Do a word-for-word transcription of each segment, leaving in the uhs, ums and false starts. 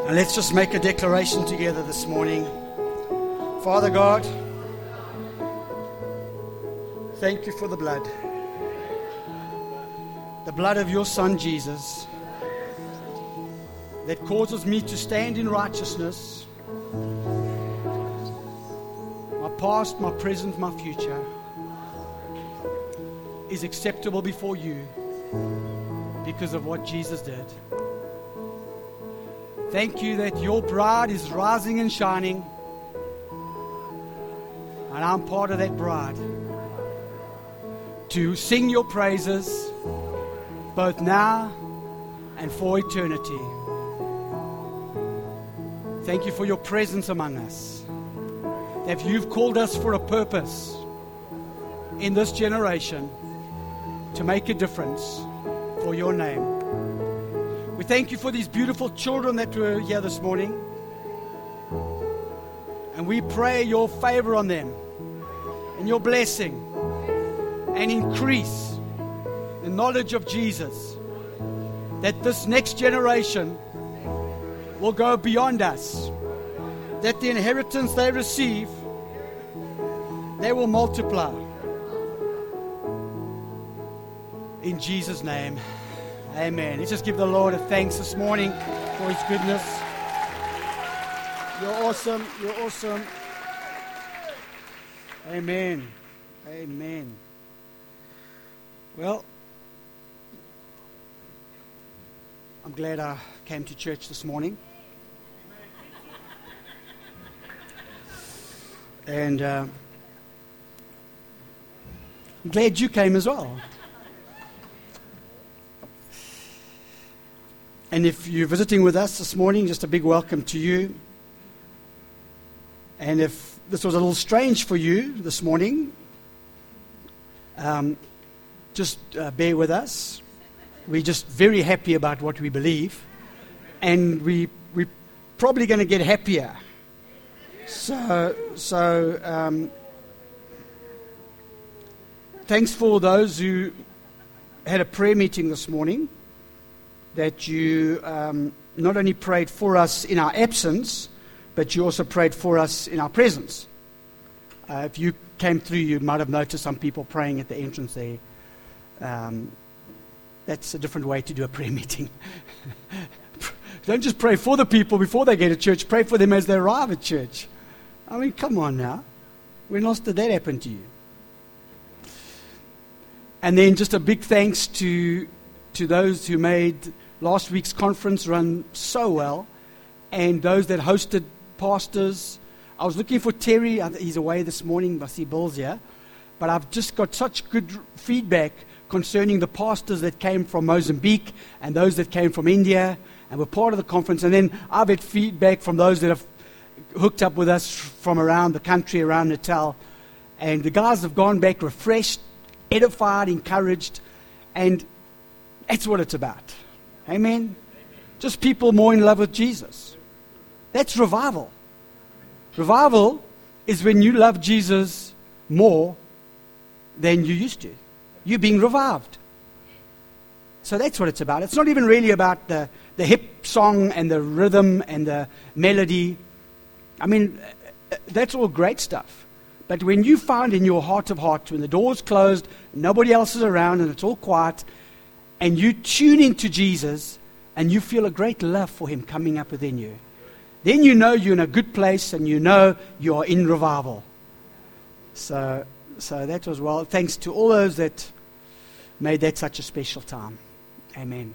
And let's just make a declaration together this morning. Father God, thank you for the blood. The blood of your Son, Jesus, that causes me to stand in righteousness. My past, my present, my future is acceptable before you because of what Jesus did. Thank you that your bride is rising and shining, and I'm part of that bride to sing your praises both now and for eternity. Thank you for your presence among us, that you've called us for a purpose in this generation to make a difference for your name. We thank you for these beautiful children that were here this morning. And we pray your favor on them and your blessing, and increase the knowledge of Jesus, that this next generation will go beyond us, that the inheritance they receive, they will multiply. In Jesus' name. Amen. Let's just give the Lord a thanks this morning for his goodness. You're awesome. You're awesome. Amen. Amen. Well, I'm glad I came to church this morning. And uh, I'm glad you came as well. And if you're visiting with us this morning, just a big welcome to you. And if this was a little strange for you this morning, um, just uh, bear with us. We're just very happy about what we believe. And we, we're probably going to get happier. So, so um, thanks for those who had a prayer meeting this morning, that you um, not only prayed for us in our absence, but you also prayed for us in our presence. Uh, if you came through, you might have noticed some people praying at the entrance there. Um, that's a different way to do a prayer meeting. Don't just pray for the people before they get to church. Pray for them as they arrive at church. I mean, come on now. When else did that happen to you? And then just a big thanks to to those who made last week's conference run so well, and those that hosted pastors. I was looking for Terry. He's away this morning. I see Bill's here. But I've just got such good feedback concerning the pastors that came from Mozambique and those that came from India and were part of the conference. And then I've had feedback from those that have hooked up with us from around the country, around Natal. And the guys have gone back refreshed, edified, encouraged, and that's what it's about. Amen? Just people more in love with Jesus. That's revival. Revival is when you love Jesus more than you used to. You're being revived. So that's what it's about. It's not even really about the, the hip song and the rhythm and the melody. I mean, that's all great stuff. But when you find in your heart of hearts, when the door's closed, nobody else is around and it's all quiet, and you tune into Jesus and you feel a great love for him coming up within you, then you know you're in a good place and you know you are in revival. So, so that was well. Thanks to all those that made that such a special time. Amen.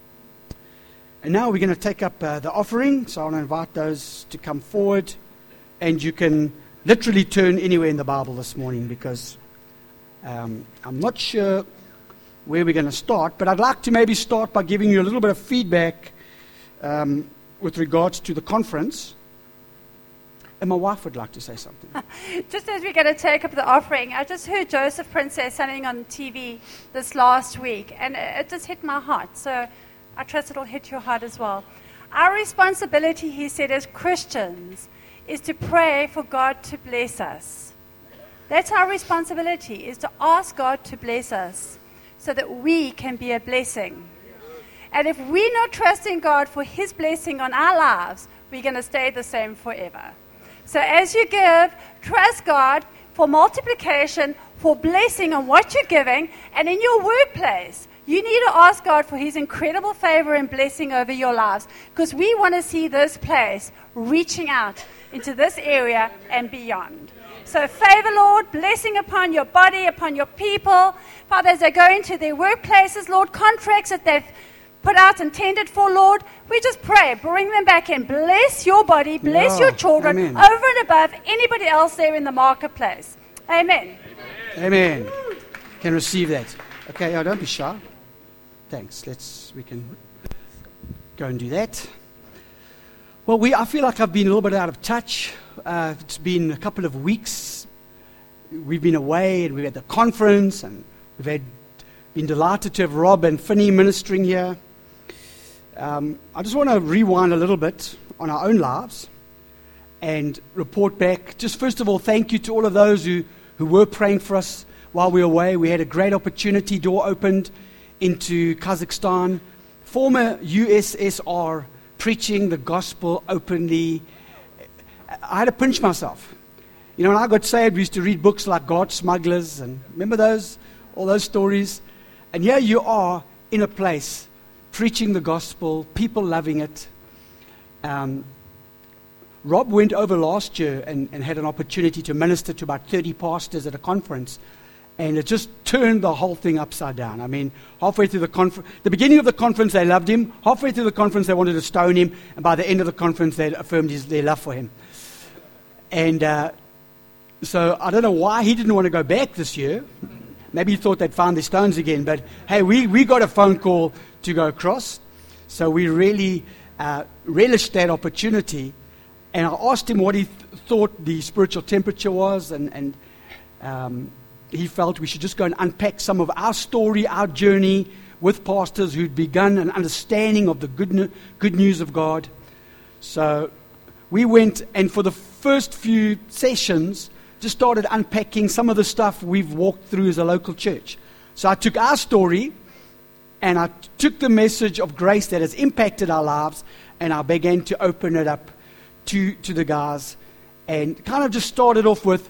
And now we're going to take up uh, the offering. So I want to invite those to come forward, and you can literally turn anywhere in the Bible this morning, because um, I'm not sure where we're going to start, but I'd like to maybe start by giving you a little bit of feedback um, with regards to the conference. And my wife would like to say something. Just as we're going to take up the offering, I just heard Joseph Prince say something on T V this last week, and it just hit my heart. So I trust it'll hit your heart as well. Our responsibility, he said, as Christians, is to pray for God to bless us. That's our responsibility, is to ask God to bless us so that we can be a blessing. And if we're not trusting God for his blessing on our lives, we're going to stay the same forever. So as you give, trust God for multiplication, for blessing on what you're giving. And in your workplace, you need to ask God for his incredible favor and blessing over your lives, because we want to see this place reaching out into this area and beyond. So favor, Lord, blessing upon your body, upon your people. Father, as they go into their workplaces, Lord, contracts that they've put out and tendered for, Lord, we just pray, bring them back in. Bless your body, bless Yeah, your children, amen. over and above anybody else there in the marketplace. Amen. Amen. Can receive that. Okay, oh, don't be shy. Thanks. Let's, we can go and do that. Well, we, I feel like I've been a little bit out of touch. Uh, it's been a couple of weeks. We've been away, and we've had the conference, and we've had been delighted to have Rob and Finney ministering here. Um, I just want to rewind a little bit on our own lives and report back. Just first of all, thank you to all of those who, who were praying for us while we were away. We had a great opportunity, door opened into Kazakhstan. Former U S S R, preaching the gospel openly. I had to pinch myself. You know, when I got saved, we used to read books like God Smugglers, and remember those, all those stories? And here you are in a place preaching the gospel, people loving it. Um, Rob went over last year and, and had an opportunity to minister to about thirty pastors at a conference, and it just turned the whole thing upside down. I mean, halfway through the conference, the beginning of the conference, they loved him. Halfway through the conference, they wanted to stone him, and by the end of the conference, they affirmed his, their love for him. And uh, so I don't know why he didn't want to go back this year. Maybe he thought they'd found their stones again. But hey, we, we got a phone call to go across. So we really uh, relished that opportunity. And I asked him what he th- thought the spiritual temperature was. And, and um, he felt we should just go and unpack some of our story, our journey with pastors who'd begun an understanding of the good, no- good news of God. So we went, and for the first few sessions, just started unpacking some of the stuff we've walked through as a local church. So I took our story, and I took the message of grace that has impacted our lives, and I began to open it up to, to the guys, and kind of just started off with,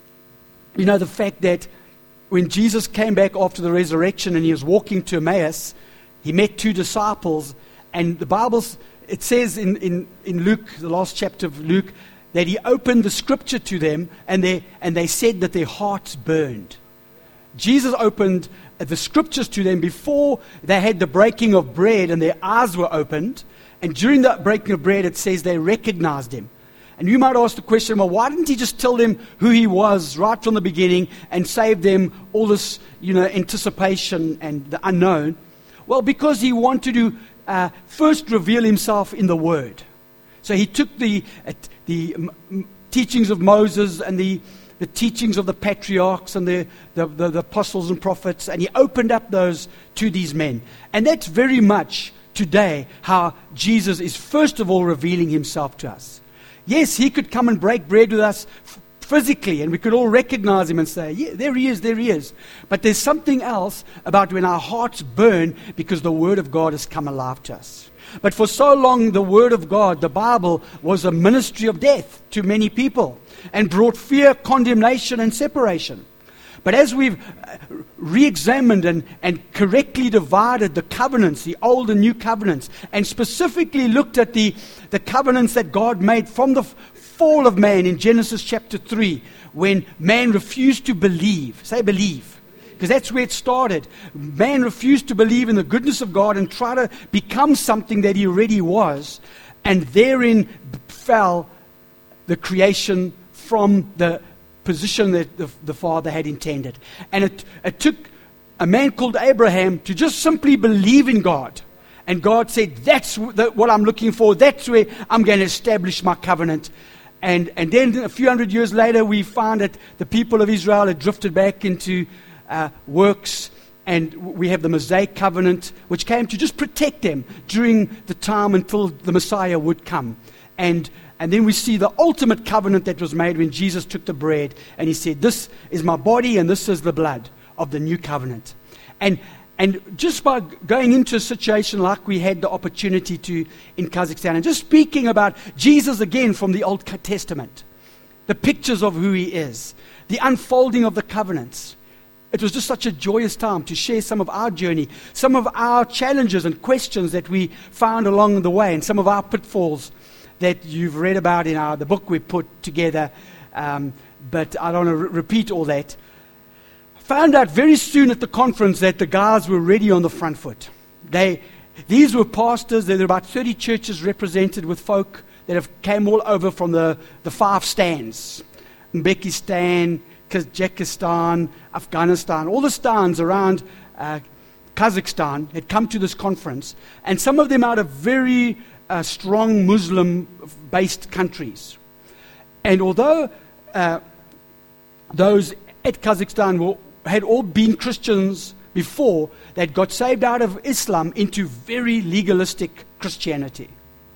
you know, the fact that when Jesus came back after the resurrection and he was walking to Emmaus, he met two disciples, and the Bible's, it says in, in, in Luke, the last chapter of Luke, that he opened the scripture to them, and they, and they said that their hearts burned. Jesus opened the scriptures to them before they had the breaking of bread, and their eyes were opened. And during that breaking of bread, it says they recognized him. And you might ask the question, well, why didn't he just tell them who he was right from the beginning and save them all this, you know, anticipation and the unknown? Well, because he wanted to uh, first reveal himself in the Word. So he took the uh, the um, teachings of Moses and the, the teachings of the patriarchs and the, the, the, the apostles and prophets, and he opened up those to these men. And that's very much today how Jesus is first of all revealing himself to us. Yes, he could come and break bread with us f- physically, and we could all recognize him and say, yeah, there he is, there he is. But there's something else about when our hearts burn because the Word of God has come alive to us. But for so long, the Word of God, the Bible, was a ministry of death to many people and brought fear, condemnation, and separation. But as we've re-examined and, and correctly divided the covenants, the old and new covenants, and specifically looked at the, the covenants that God made from the fall of man in Genesis chapter three, when man refused to believe, say believe, because that's where it started. Man refused to believe in the goodness of God and try to become something that he already was. And therein fell the creation from the position that the, the Father had intended. And it, it took a man called Abraham to just simply believe in God. And God said, that's the, what I'm looking for. That's where I'm going to establish my covenant. And, and then a few hundred years later, we found that the people of Israel had drifted back into Uh, works, and we have the Mosaic covenant, which came to just protect them during the time until the Messiah would come. And and then we see the ultimate covenant that was made when Jesus took the bread and he said, this is my body and this is the blood of the new covenant. And And just by going into a situation like we had the opportunity to in Kazakhstan, and just speaking about Jesus again from the Old Testament, the pictures of who he is, the unfolding of the covenants, it was just such a joyous time to share some of our journey, some of our challenges and questions that we found along the way, and some of our pitfalls that you've read about in our, the book we put together. Um, but I don't want to re- repeat all that. Found out very soon at the conference that the guys were already on the front foot. They, these were pastors. There were about thirty churches represented with folk that have came all over from the, the five stands. Uzbekistan, Kazakhstan, Afghanistan, all the stands around uh, Kazakhstan had come to this conference. And some of them out of very uh, strong Muslim-based countries. And although uh, those at Kazakhstan were had all been Christians before, that got saved out of Islam into very legalistic Christianity.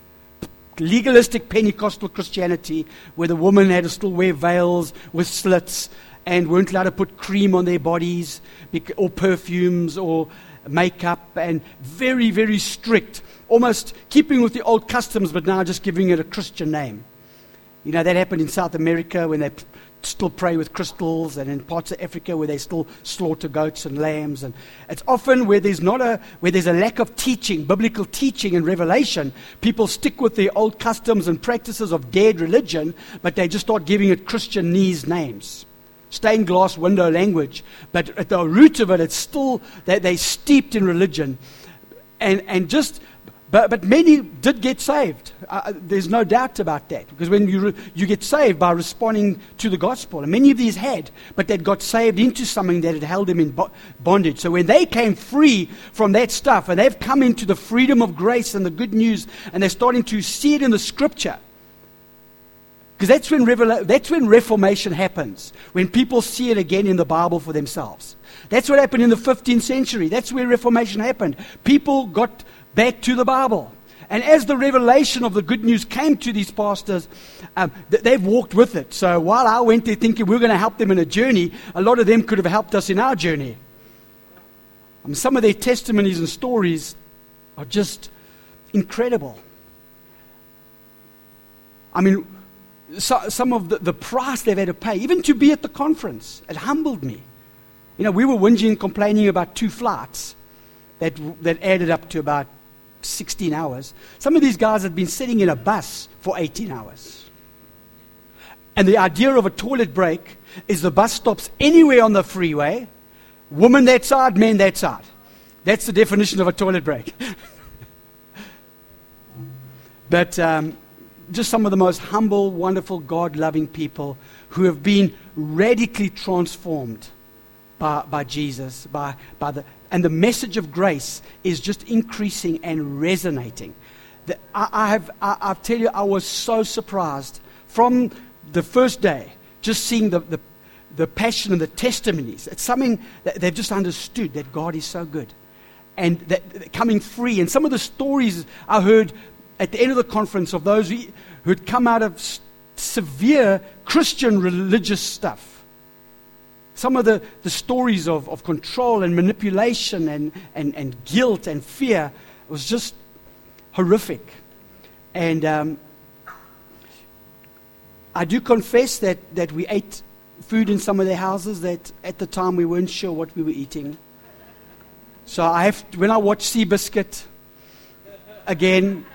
Legalistic Pentecostal Christianity, where the women had to still wear veils with slits and weren't allowed to put cream on their bodies or perfumes or makeup, and very, very strict, almost keeping with the old customs, but now just giving it a Christian name. You know, that happened in South America when they p- still pray with crystals, and in parts of Africa where they still slaughter goats and lambs. And it's often where there's not a where there's a lack of teaching, biblical teaching and revelation. People stick with their old customs and practices of dead religion, but they just start giving it Christianese names, stained glass window language. But at the root of it, it's still that they're steeped in religion, and and just. But, but many did get saved. Uh, there's no doubt about that. Because when you re- you get saved by responding to the gospel. And many of these had, but they'd got saved into something that had held them in bo- bondage. So when they came free from that stuff, and they've come into the freedom of grace and the good news, and they're starting to see it in the scripture. Because that's when revela- that's when reformation happens. When people see it again in the Bible for themselves. That's what happened in the fifteenth century. That's where reformation happened. People got back to the Bible. And as the revelation of the good news came to these pastors, um, th- they've walked with it. So while I went there thinking we're going to help them in a journey, a lot of them could have helped us in our journey. I mean, some of their testimonies and stories are just incredible. I mean, so, some of the, the price they've had to pay, even to be at the conference, it humbled me. You know, we were whinging and complaining about two flights that that added up to about sixteen hours. Some of these guys had been sitting in a bus for eighteen hours. And the idea of a toilet break is the bus stops anywhere on the freeway, woman that side, men that side. That's the definition of a toilet break. But um, just some of the most humble, wonderful, God-loving people who have been radically transformed by, by Jesus, by, by the and the message of grace is just increasing and resonating. The, I, I have, I, I tell you, I was so surprised from the first day, just seeing the, the, the passion and the testimonies. It's something that they've just understood, that God is so good. And that, that coming free. And some of the stories I heard at the end of the conference of those who had come out of s- severe Christian religious stuff. Some of the, the stories of, of control and manipulation and, and, and guilt and fear was just horrific. And um, I do confess that, that we ate food in some of their houses that at the time we weren't sure what we were eating. So I have, when I watch Seabiscuit again,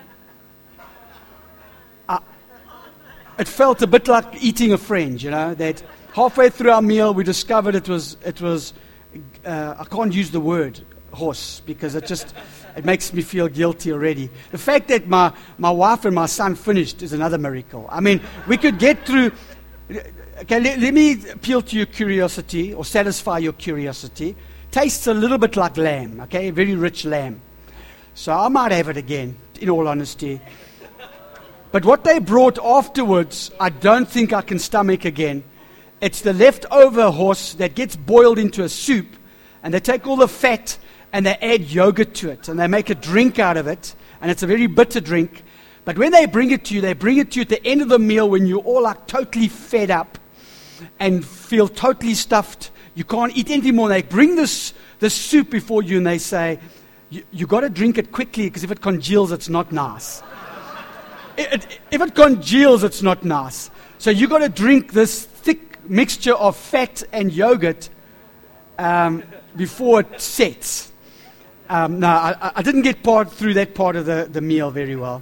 I, it felt a bit like eating a friend, you know, that halfway through our meal, we discovered it was, it was uh, I can't use the word horse because it just, it makes me feel guilty already. The fact that my, my wife and my son finished is another miracle. I mean, we could get through, okay, let, let me appeal to your curiosity or satisfy your curiosity. Tastes a little bit like lamb, okay, very rich lamb. So I might have it again, in all honesty. But what they brought afterwards, I don't think I can stomach again. It's the leftover horse that gets boiled into a soup, and they take all the fat and they add yogurt to it, and they make a drink out of it, and it's a very bitter drink. But when they bring it to you, they bring it to you at the end of the meal when you're all like totally fed up and feel totally stuffed. You can't eat anything more. They bring this, this soup before you and they say, you, you got to drink it quickly because if it congeals, it's not nice. it, it, if it congeals, it's not nice. So you got to drink this thick mixture of fat and yogurt um, before it sets. Um, no, I, I didn't get part through that part of the, the meal very well.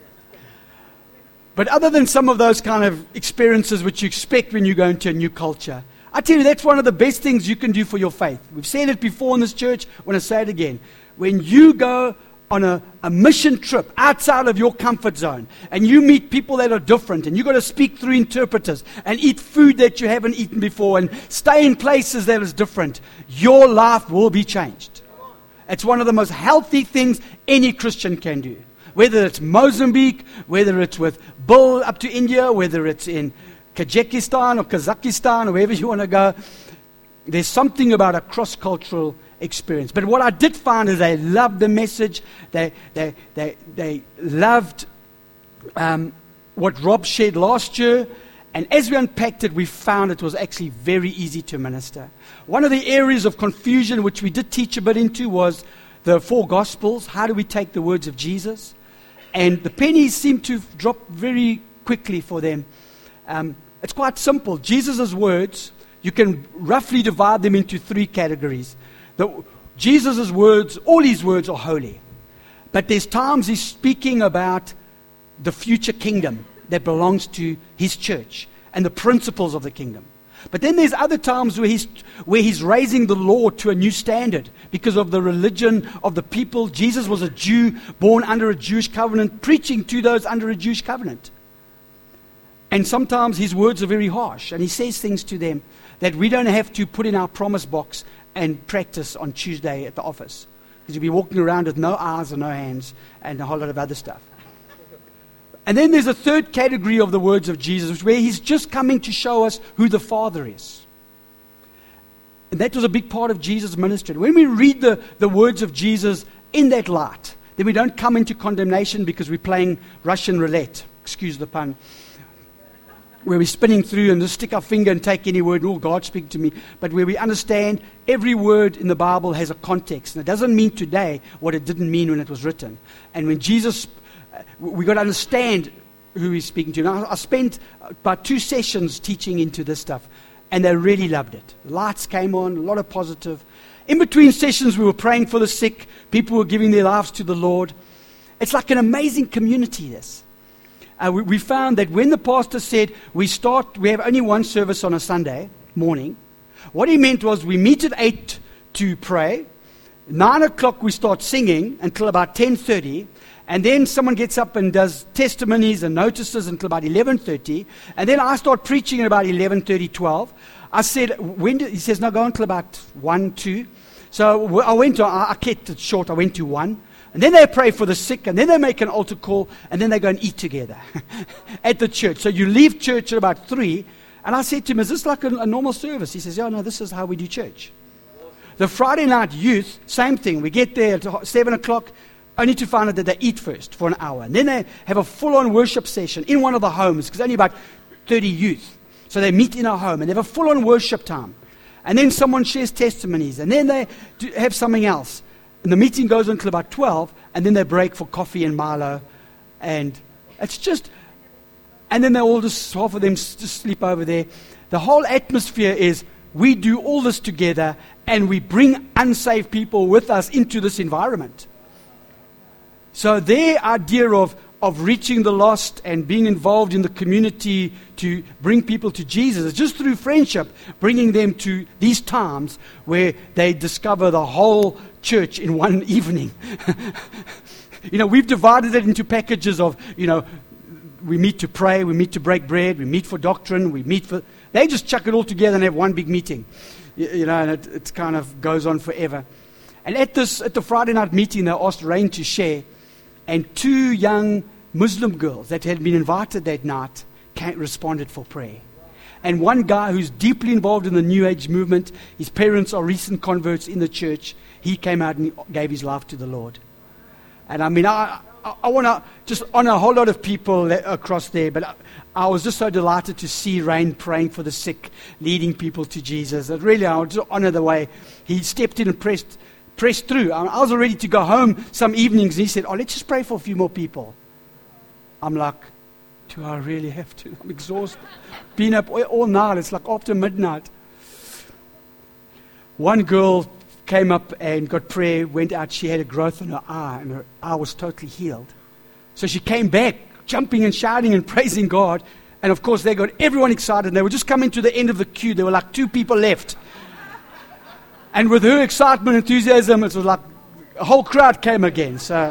But other than some of those kind of experiences which you expect when you go into a new culture, I tell you, that's one of the best things you can do for your faith. We've said it before in this church. I want to say it again. When you go on a, a mission trip outside of your comfort zone and you meet people that are different and you've got to speak through interpreters and eat food that you haven't eaten before and stay in places that is different, your life will be changed. It's one of the most healthy things any Christian can do. Whether it's Mozambique, whether it's with Bill up to India, whether it's in Kazakhstan or Kazakhstan or wherever you want to go, there's something about a cross-cultural experience. But what I did find is they loved the message. They they they they loved um, what Rob shared last year. And as we unpacked it, we found it was actually very easy to minister. One of the areas of confusion which we did teach a bit into was the four Gospels. How do we take the words of Jesus? And the pennies seem to drop very quickly for them. Um, it's quite simple. Jesus' words, you can roughly divide them into three categories. The, Jesus' words, all his words are holy. But there's times he's speaking about the future kingdom that belongs to his church and the principles of the kingdom. But then there's other times where he's, where he's raising the law to a new standard because of the religion of the people. Jesus was a Jew born under a Jewish covenant, preaching to those under a Jewish covenant. And sometimes his words are very harsh, and he says things to them that we don't have to put in our promise box and practice on Tuesday at the office. Because you'll be walking around with no eyes and no hands and a whole lot of other stuff. And then there's a third category of the words of Jesus, where he's just coming to show us who the Father is. And that was a big part of Jesus' ministry. When we read the, the words of Jesus in that light, then we don't come into condemnation because we're playing Russian roulette, excuse the pun, where we're spinning through and just stick our finger and take any word, oh, God speak to me. But where we understand every word in the Bible has a context. And it doesn't mean today what it didn't mean when it was written. And when Jesus we got to understand who he's speaking to. Now, I spent about two sessions teaching into this stuff, and they really loved it. The lights came on, a lot of positive. In between sessions, we were praying for the sick. People were giving their lives to the Lord. It's like an amazing community, this. Uh, we, we found that when the pastor said, we start, we have only one service on a Sunday morning, what he meant was we meet at eight to pray. Nine o'clock, we start singing until about ten thirty. And then someone gets up and does testimonies and notices until about eleven thirty. And then I start preaching at about eleven thirty, twelve. I said, when did, he says, no, go until about one, two. So I went to, I kept it short, I went to one. And then they pray for the sick, and then they make an altar call, and then they go and eat together at the church. So you leave church at about three. And I said to him, is this like a, a normal service? He says, yeah, no, this is how we do church. The Friday night youth, same thing. We get there at seven o'clock. Only to find out that they eat first for an hour. And then they have a full-on worship session in one of the homes, because only about thirty youth. So they meet in our home, and they have a full-on worship time. And then someone shares testimonies, and then they do have something else. And the meeting goes on until about twelve, and then they break for coffee and Milo. And it's just, and then they all just, half of them just sleep over there. The whole atmosphere is, we do all this together, and we bring unsaved people with us into this environment. So their idea of, of reaching the lost and being involved in the community to bring people to Jesus is just through friendship, bringing them to these times where they discover the whole church in one evening. You know, we've divided it into packages of, you know, we meet to pray, we meet to break bread, we meet for doctrine, we meet for... They just chuck it all together and have one big meeting. You, you know, and it, it kind of goes on forever. And at this, at the Friday night meeting, they asked Rain to share. And two young Muslim girls that had been invited that night came, responded for prayer. And one guy who's deeply involved in the New Age movement, his parents are recent converts in the church, he came out and gave his life to the Lord. And I mean, I, I, I want to just honor a whole lot of people across there, but I, I was just so delighted to see Rain praying for the sick, leading people to Jesus. That really, I would just honor the way he stepped in and pressed, pressed through. I, I was ready to go home some evenings, and he said, oh, let's just pray for a few more people. I'm like, do I really have to? I'm exhausted. Been up all, all night. It's like after midnight. One girl came up and got prayer, went out. She had a growth in her eye, and her eye was totally healed. So she came back, jumping and shouting and praising God. And of course, they got everyone excited. And they were just coming to the end of the queue. There were like two people left. And with her excitement and enthusiasm, it was like a whole crowd came again. So,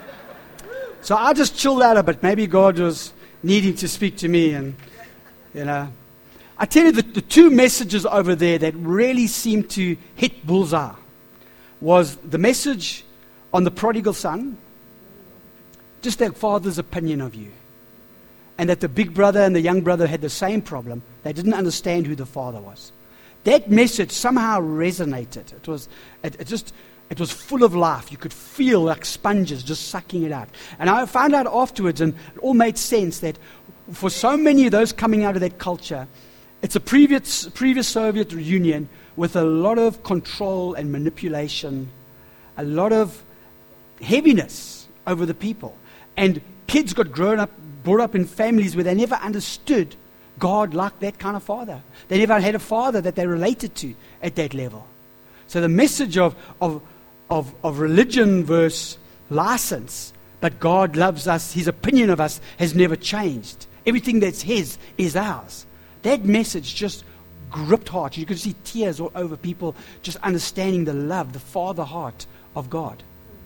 so I just chilled out a bit. Maybe God was needing to speak to me. And, you know, I tell you, the, the two messages over there that really seemed to hit bullseye was the message on the prodigal son, just their father's opinion of you. And that the big brother and the young brother had the same problem. They didn't understand who the father was. That message somehow resonated. It was, it, it just, it was full of life. You could feel like sponges just sucking it out. And I found out afterwards, and it all made sense, that for so many of those coming out of that culture, it's a previous, previous Soviet Union with a lot of control and manipulation, a lot of heaviness over the people. And kids got grown up, brought up in families where they never understood God like that kind of father. They never had a father that they related to at that level. So the message of, of, of, of religion versus license, but God loves us, his opinion of us has never changed. Everything that's his is ours. That message just gripped hearts. You could see tears all over people just understanding the love, the father heart of God.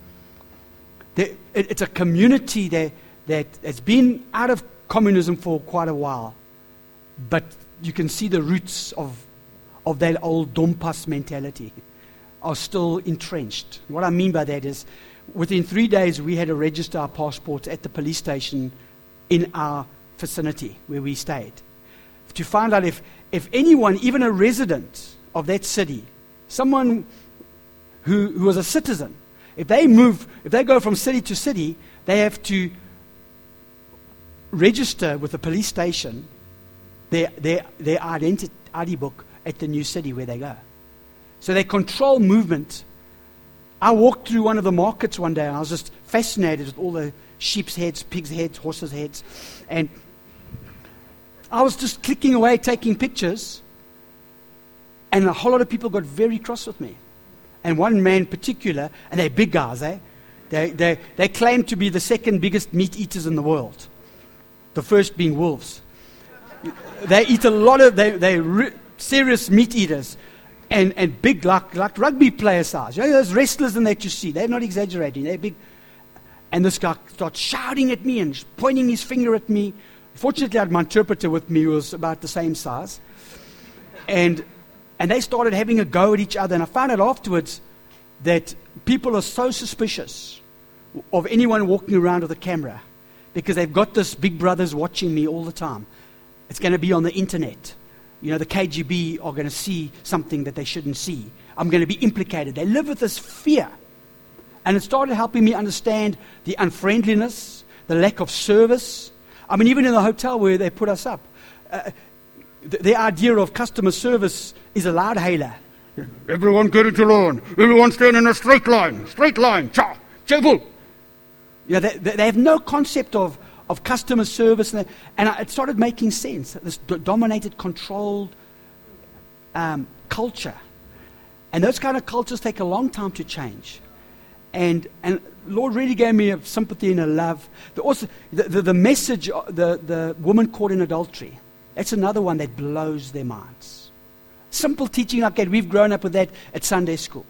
There, it, it's a community that, that has been out of communism for quite a while, but you can see the roots of, of that old Dompas mentality are still entrenched. What I mean by that is, within three days we had to register our passports at the police station in our vicinity where we stayed, to find out if, if anyone, even a resident of that city, someone who, who was a citizen, if they move, if they go from city to city, they have to register with the police station their, their, their identi- I D book at the new city where they go. So they control movement. I walked through one of the markets one day, and I was just fascinated with all the sheep's heads, pigs' heads, horses' heads, and I was just clicking away, taking pictures, and a whole lot of people got very cross with me. And one man in particular, and they're big guys, eh? They, they, they claim to be the second biggest meat eaters in the world. The first being wolves. They eat a lot of, they, they're re- serious meat eaters, and, and big, like, like rugby player size. You know, those wrestlers and that you see, they're not exaggerating, they're big. And this guy starts shouting at me and pointing his finger at me. Fortunately, I had my interpreter with me, who was about the same size. And and they started having a go at each other. And I found out afterwards that people are so suspicious of anyone walking around with a camera because they've got this big brothers watching me all the time. It's going to be on the internet. You know, the K G B are going to see something that they shouldn't see. I'm going to be implicated. They live with this fear. And it started helping me understand the unfriendliness, the lack of service. I mean, even in the hotel where they put us up, uh, the, the idea of customer service is a loud hailer. Everyone get into line. Everyone stand in a straight line. Straight line. Cha. Cheerful. You know, they, they have no concept of, of customer service. And, and it started making sense. This d- dominated, controlled um, culture. And those kind of cultures take a long time to change. And and Lord really gave me a sympathy and a love. The, also, the, the, the message, the, the woman caught in adultery, that's another one that blows their minds. Simple teaching like that, we've grown up with that at Sunday school.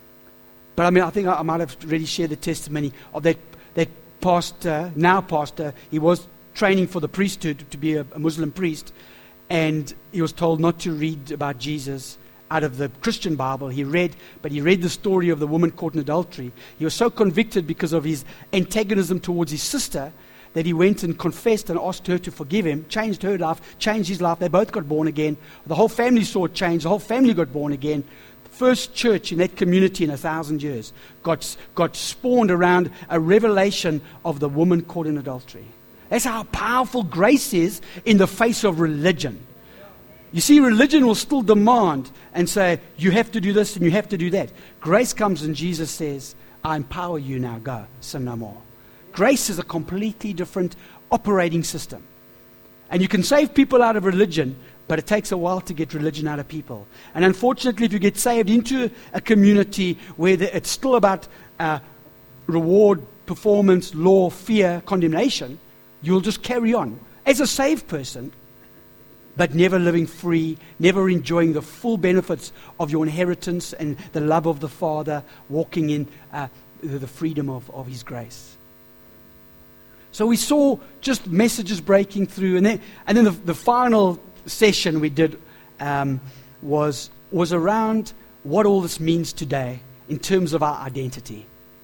But I mean, I think I, I might have already shared the testimony of that, that pastor, now pastor. He was training for the priesthood to be a, a Muslim priest, and he was told not to read about Jesus out of the Christian Bible. He read, but he read the story of the woman caught in adultery. He was so convicted because of his antagonism towards his sister that he went and confessed and asked her to forgive him, changed her life, changed his life. They both got born again. The whole family saw it change. The whole family got born again. first church in that community in a thousand years got, got spawned around a revelation of the woman caught in adultery. That's how powerful grace is in the face of religion. You see, religion will still demand and say, you have to do this and you have to do that. Grace comes and Jesus says, I empower you now, go, sin no more. Grace is a completely different operating system. And you can save people out of religion, but it takes a while to get religion out of people. And unfortunately, if you get saved into a community where the, it's still about uh, reward, performance, law, fear, condemnation, you'll just carry on as a saved person, but never living free, never enjoying the full benefits of your inheritance and the love of the Father, walking in uh, the freedom of, of His grace. So we saw just messages breaking through, and then, and then the, the final session we did um, was was around what all this means today in terms of our identity.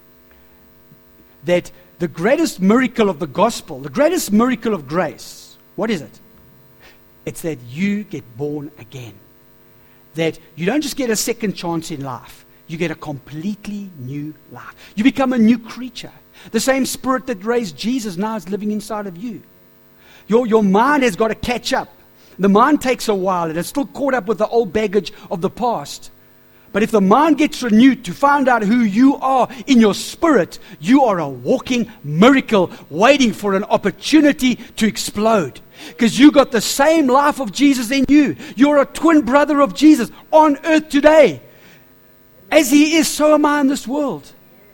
That the greatest miracle of the gospel, the greatest miracle of grace, what is it? It's that you get born again. That you don't just get a second chance in life, you get a completely new life. You become a new creature. The same Spirit that raised Jesus now is living inside of you. Your, your mind has got to catch up. The mind takes a while. It is still caught up with the old baggage of the past. But if the mind gets renewed to find out who you are in your spirit, you are a walking miracle waiting for an opportunity to explode. Because you got the same life of Jesus in you. You're a twin brother of Jesus on earth today. As He is, so am I in this world.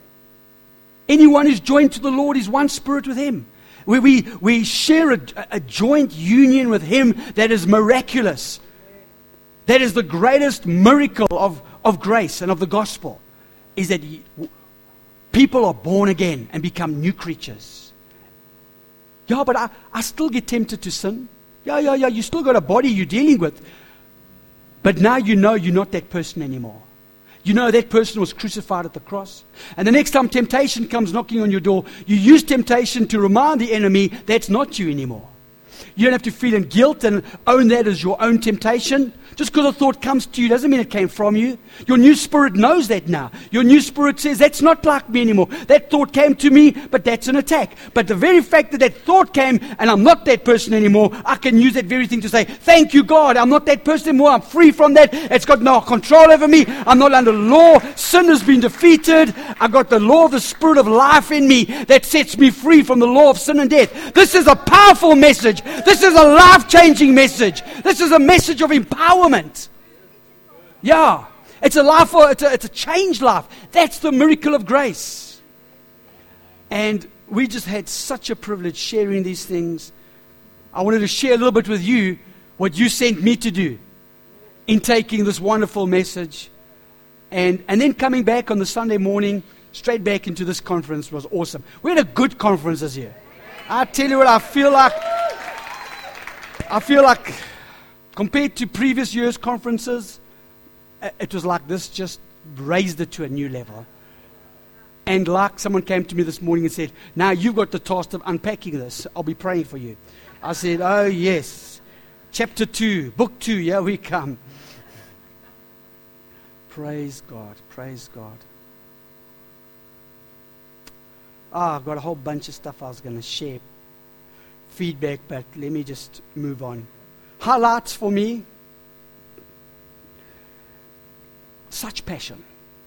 Anyone who's joined to the Lord is one spirit with Him. We, we, we share a, a joint union with Him that is miraculous. That is the greatest miracle of, of grace and of the gospel. Is that people are born again and become new creatures. Yeah, but I, I still get tempted to sin. Yeah, yeah, yeah, you still got a body you're dealing with. But now you know you're not that person anymore. You know that person was crucified at the cross. And the next time temptation comes knocking on your door, you use temptation to remind the enemy that's not you anymore. You don't have to feel in guilt and own that as your own temptation. Just because a thought comes to you doesn't mean it came from you. Your new spirit knows that now. Your new spirit says, that's not like me anymore. That thought came to me, but that's an attack. But the very fact that that thought came and I'm not that person anymore, I can use that very thing to say, thank you, God, I'm not that person anymore. I'm free from that. It's got no control over me. I'm not under law. Sin has been defeated. I've got the law of the Spirit of life in me that sets me free from the law of sin and death. This is a powerful message. This is a life-changing message. This is a message of empowerment. Yeah, it's a life, it's a, it's a changed life. That's the miracle of grace. And we just had such a privilege sharing these things. I wanted to share a little bit with you what you sent me to do in taking this wonderful message. And, and then coming back on the Sunday morning, straight back into this conference was awesome. We had a good conference this year. I tell you what, I feel like, I feel like compared to previous years' conferences, it was like this just raised it to a new level. And like someone came to me this morning and said, now you've got the task of unpacking this. I'll be praying for you. I said, oh yes. Chapter two, book two, here we come. Praise God, praise God. Ah, I've got a whole bunch of stuff I was going to share. Feedback, but let me just move on. Highlights for me. Such passion.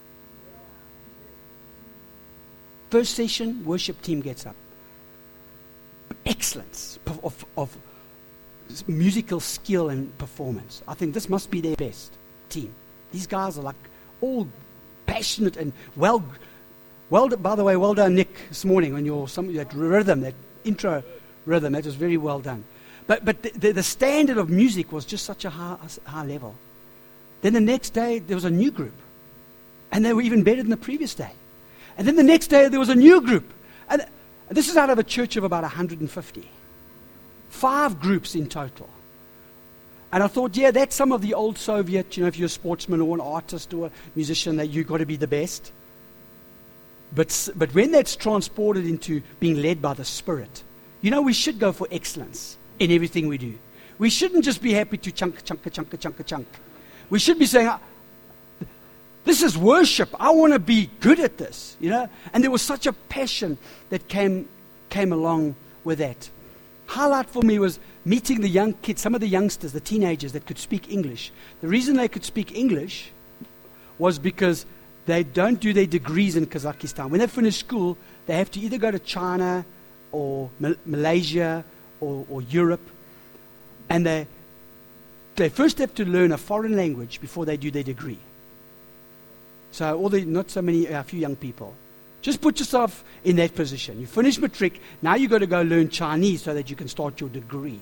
First session, worship team gets up. Excellence of, of musical skill and performance. I think this must be their best team. These guys are like all passionate and well, well. By the way, well done, Nick, this morning on your some that rhythm, that intro rhythm. That was very well done. But but the, the, the standard of music was just such a high, high level. Then the next day, there was a new group. And they were even better than the previous day. And then the next day, there was a new group. And this is out of a church of about one hundred fifty. Five groups in total. And I thought, yeah, that's some of the old Soviet, you know, if you're a sportsman or an artist or a musician, that you've got to be the best. But, but when that's transported into being led by the Spirit, you know, we should go for excellence in everything we do. We shouldn't just be happy to chunk, chunk, chunk, chunk, chunk. We should be saying, This is worship. I want to be good at this, you know. And there was such a passion that came came along with that. Highlight for me was meeting the young kids, some of the youngsters, the teenagers that could speak English. The reason they could speak English was because they don't do their degrees in Kazakhstan. When they finish school, they have to either go to China or Mal- Malaysia or, or Europe, and they they first have to learn a foreign language before they do their degree. So, all the not so many, a few young people. Just put yourself in that position. You finish matric, now you've got to go learn Chinese so that you can start your degree.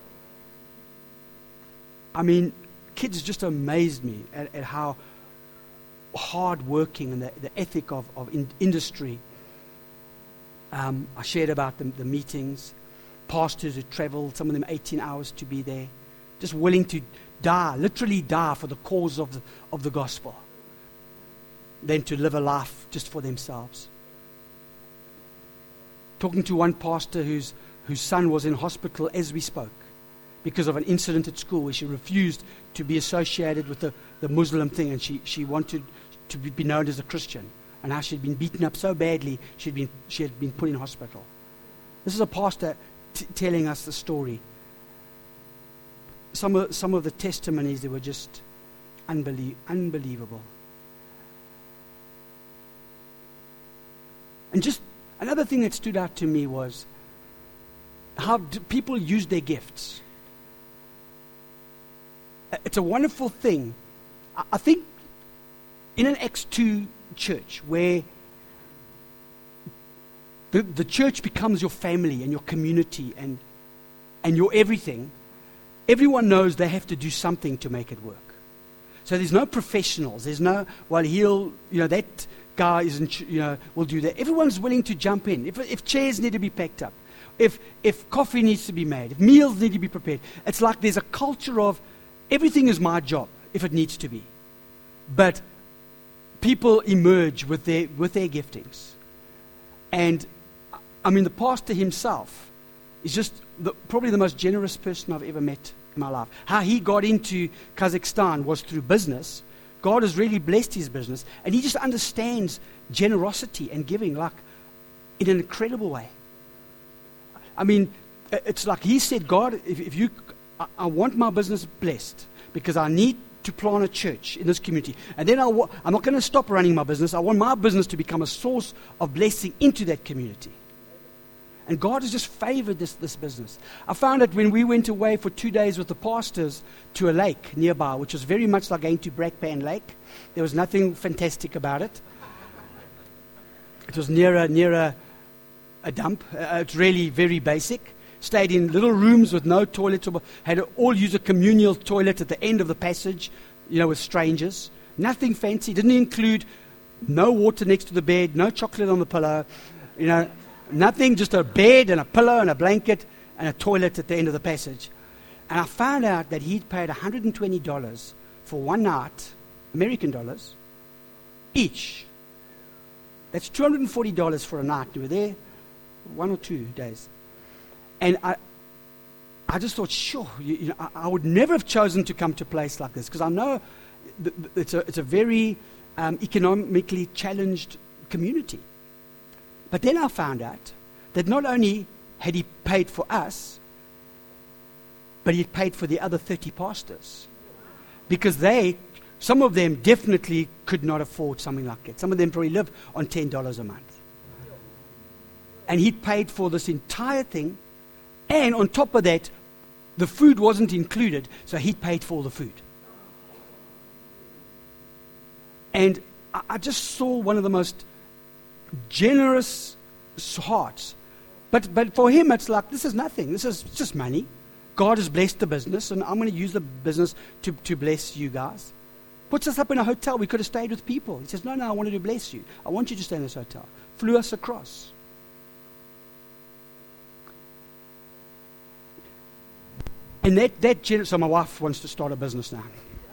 I mean, kids just amazed me at, at how hard working and the, the ethic of, of in, industry. Um, I shared about the, the meetings, pastors who traveled, some of them eighteen hours to be there, just willing to die, literally die for the cause of the, of the gospel, than to live a life just for themselves. Talking to one pastor whose, whose son was in hospital as we spoke because of an incident at school where she refused to be associated with the, the Muslim thing, and she, she wanted to be, be known as a Christian, and how she'd been beaten up so badly she'd been, she had been put in hospital. This is a pastor t- telling us the story. Some of, some of the testimonies, they were just unbelie- unbelievable. And just another thing that stood out to me was how do people use their gifts. It's a wonderful thing. I think in an Acts two church where the, the church becomes your family and your community and and your everything, everyone knows they have to do something to make it work. So there's no professionals. There's no, well, he'll, you know, that guy isn't, you know, will do that. Everyone's willing to jump in. If, if chairs need to be packed up, if if coffee needs to be made, if meals need to be prepared, it's like there's a culture of everything is my job if it needs to be. But people emerge with their with their giftings, and I mean the pastor himself is just the, probably the most generous person I've ever met in my life. How he got into Kazakhstan was through business. God has really blessed his business, and he just understands generosity and giving like in an incredible way. I mean, it's like he said, God, if, if you, I, I want my business blessed because I need to plant a church in this community. And then I wa- I'm not going to stop running my business. I want my business to become a source of blessing into that community. And God has just favored this, this business. I found that when we went away for two days with the pastors to a lake nearby, which was very much like going to Brakpan Lake. There was nothing fantastic about it. It was near a, near a, a dump. Uh, it's really very basic. Stayed in little rooms with no toilets. Had to all use a communal toilet at the end of the passage, you know, with strangers. Nothing fancy. Didn't include no water next to the bed, no chocolate on the pillow, you know, nothing, just a bed and a pillow and a blanket and a toilet at the end of the passage. And I found out that he'd paid one hundred twenty dollars for one night, American dollars, each. That's two hundred forty dollars for a night. We were there one or two days. And I I just thought, sure, you, you know, I, I would never have chosen to come to a place like this because I know th- th- it's a, it's a very um, economically challenged community. But then I found out that not only had he paid for us, but he paid for the other thirty pastors. Because they, some of them definitely could not afford something like that. Some of them probably live on ten dollars a month. And he'd paid for this entire thing. And on top of that, the food wasn't included, so he'd paid for all the food. And I, I just saw one of the most generous hearts. But but for him, it's like, this is nothing. This is just money. God has blessed the business, and I'm going to use the business to, to bless you guys. Puts us up in a hotel. We could have stayed with people. He says, no, no, I wanted to bless you. I want you to stay in this hotel. Flew us across. And that, that gener- so my wife wants to start a business now.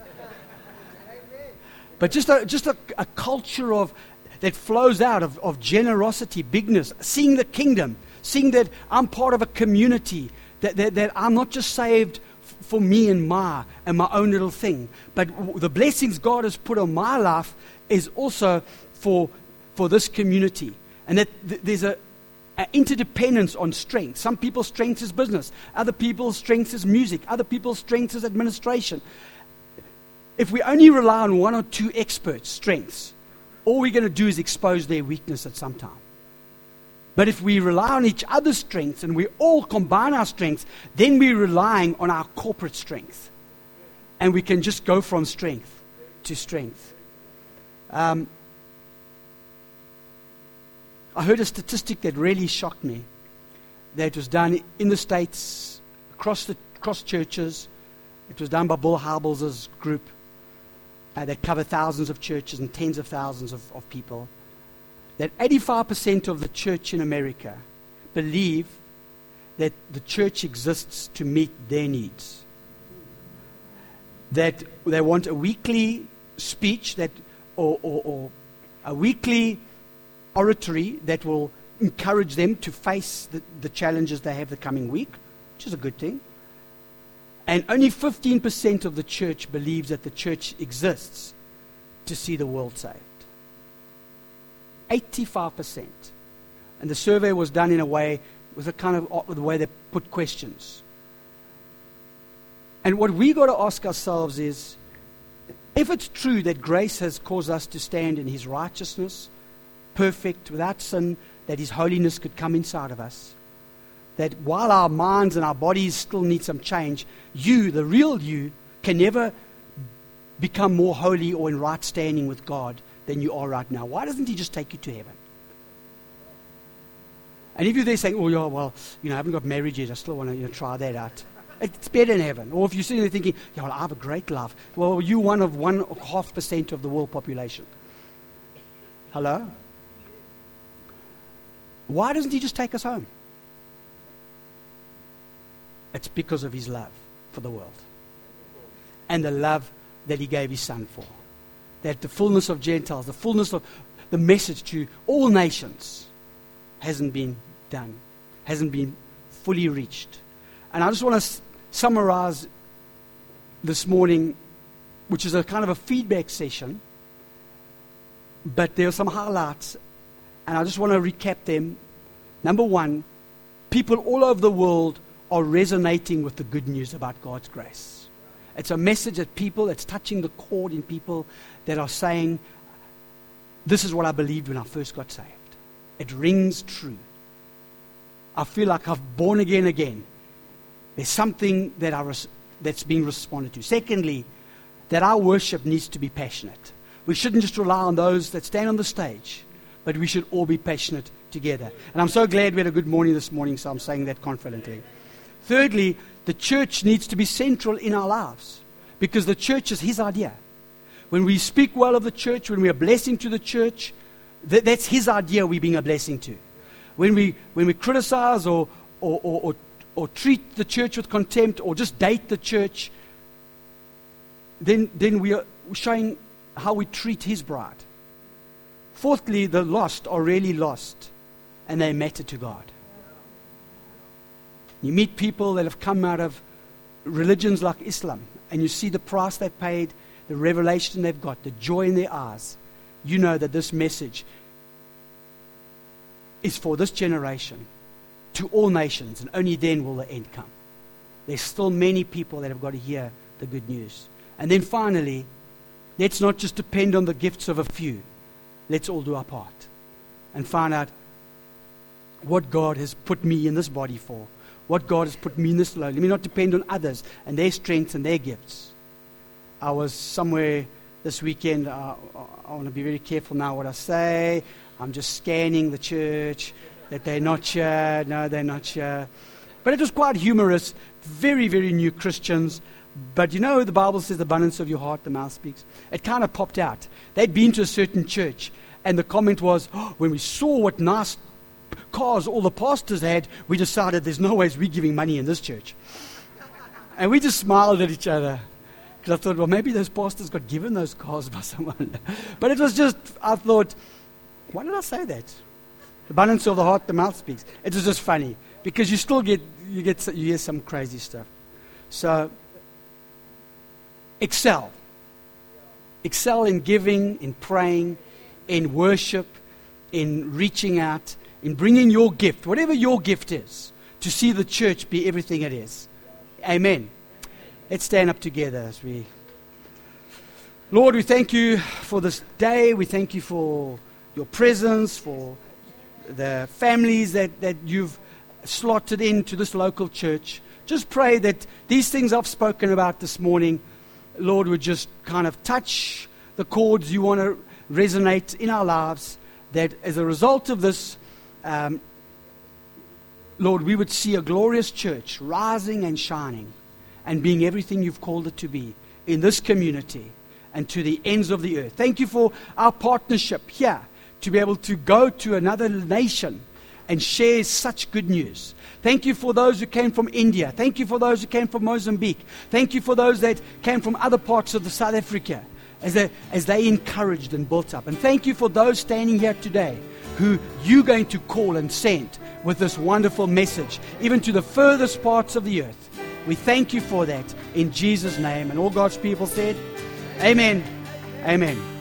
But just a, just a, a culture of that flows out of, of generosity, bigness, seeing the kingdom, seeing that I'm part of a community, that, that, that I'm not just saved f- for me and my and my own little thing. But w- the blessings God has put on my life is also for for this community. And that th- there's a, a interdependence on strength. Some people's strength is business. Other people's strength is music. Other people's strength is administration. If we only rely on one or two experts' strengths, all we're going to do is expose their weakness at some time. But if we rely on each other's strengths and we all combine our strengths, then we're relying on our corporate strength. And we can just go from strength to strength. Um, I heard a statistic that really shocked me. That was done in the States, across the across churches. It was done by Bill Hybels' group. Uh, that covered thousands of churches and tens of thousands of, of people. That eighty-five percent of the church in America believe that the church exists to meet their needs. That they want a weekly speech that, or, or, or a weekly oratory that will encourage them to face the, the challenges they have the coming week, which is a good thing. And only fifteen percent of the church believes that the church exists to see the world saved. eighty-five percent. And the survey was done in a way, with a kind of with the way they put questions. And what we got to ask ourselves is, if it's true that grace has caused us to stand in His righteousness, perfect, without sin, that His holiness could come inside of us, that while our minds and our bodies still need some change, you, the real you, can never become more holy or in right standing with God than you are right now. Why doesn't He just take you to heaven? And if you're there saying, oh, yeah, well, you know, I haven't got married yet, I still want to, you know, try that out. It's better in heaven. Or if you're sitting there thinking, yeah, well, I have a great love. Well, you're one of one half percent of the world population. Hello? Why doesn't He just take us home? It's because of His love for the world. And the love that He gave His Son for. That the fullness of Gentiles, the fullness of the message to all nations hasn't been done, hasn't been fully reached. And I just want to s- summarize this morning, which is a kind of a feedback session, but there are some highlights, and I just want to recap them. Number one, people all over the world are resonating with the good news about God's grace. It's a message that people, it's touching the chord in people that are saying, this is what I believed when I first got saved. It rings true. I feel like I've born again again. There's something that I res- that's being responded to. Secondly, that our worship needs to be passionate. We shouldn't just rely on those that stand on the stage, but we should all be passionate together. And I'm so glad we had a good morning this morning, so I'm saying that confidently. Thirdly, the church needs to be central in our lives, because the church is His idea. When we speak well of the church, when we are a blessing to the church, th- that's His idea we're being a blessing to. When we when we criticize or or, or, or or treat the church with contempt or just date the church, then then we are showing how we treat His bride. Fourthly, the lost are really lost, and they matter to God. You meet people that have come out of religions like Islam, and you see the price they paid, the revelation they've got, the joy in their eyes. You know that this message is for this generation, to all nations, and only then will the end come. There's still many people that have got to hear the good news. And then finally, let's not just depend on the gifts of a few. Let's all do our part and find out what God has put me in this body for, what God has put me in this load. Let me not depend on others and their strengths and their gifts. I was somewhere this weekend. Uh, I want to be very careful now what I say. I'm just scanning the church, that they're not sure. No, they're not sure. But it was quite humorous. Very, very new Christians. But you know, the Bible says the abundance of your heart, the mouth speaks. It kind of popped out. They'd been to a certain church, and the comment was, oh, when we saw what nice cars all the pastors had, we decided there's no ways we're giving money in this church. And we just smiled at each other. Because I thought, well, maybe those pastors got given those cars by someone. But it was just, I thought, why did I say that? The abundance of the heart, the mouth speaks. It was just funny. Because you still get, you get, you hear some crazy stuff. So, excel. Excel in giving, in praying, in worship, in reaching out, in bringing your gift, whatever your gift is, to see the church be everything it is. Amen. Let's stand up together as we... Lord, we thank you for this day. We thank you for your presence, for the families that, that you've slotted into this local church. Just pray that these things I've spoken about this morning, Lord, would just kind of touch the chords you want to resonate in our lives, that as a result of this, um, Lord, we would see a glorious church rising and shining and being everything you've called it to be in this community and to the ends of the earth. Thank you for our partnership here to be able to go to another nation and share such good news. Thank you for those who came from India. Thank you for those who came from Mozambique. Thank you for those that came from other parts of the South Africa as they, as they encouraged and built up. And thank you for those standing here today who you're going to call and send with this wonderful message, even to the furthest parts of the earth. We thank you for that in Jesus' name. And all God's people said, Amen. Amen.